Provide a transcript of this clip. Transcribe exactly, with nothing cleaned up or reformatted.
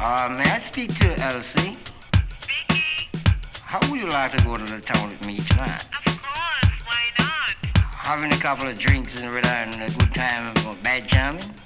Uh, may I speak to Elsie? Speaking. How would you like to go to the town with me tonight? Of course, why not? Having a couple of drinks and having a good time, bad jamming?